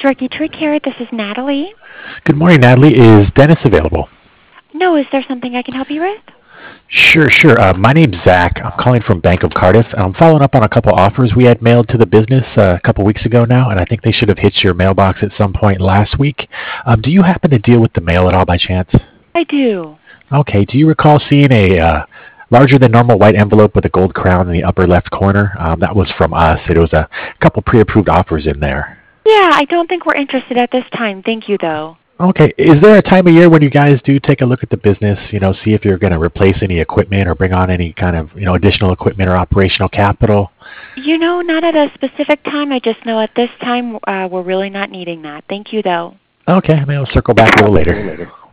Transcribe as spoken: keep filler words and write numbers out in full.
Turkey Tree Carrot. This is Natalie. Good morning, Natalie. Is Dennis available? No, is there something I can help you with? Sure, sure. Uh, my name's Zach. I'm calling from Bank of Cardiff. I'm following up on a couple offers we had mailed to the business uh, a couple weeks ago now, and I think they should have hit your mailbox at some point last week. Um, do you happen to deal with the mail at all by chance? I do. Okay. Do you recall seeing a uh, larger than normal white envelope with a gold crown in the upper left corner? Um, that was from us. It was a couple pre-approved offers in there. Yeah, I don't think we're interested at this time. Thank you, though. Okay. Is there a time of year when you guys do take a look at the business, you know, see if you're going to replace any equipment or bring on any kind of, you know, additional equipment or operational capital? You know, not at a specific time. I just know at this time uh, we're really not needing that. Thank you, though. Okay. Maybe I'll circle back a little later.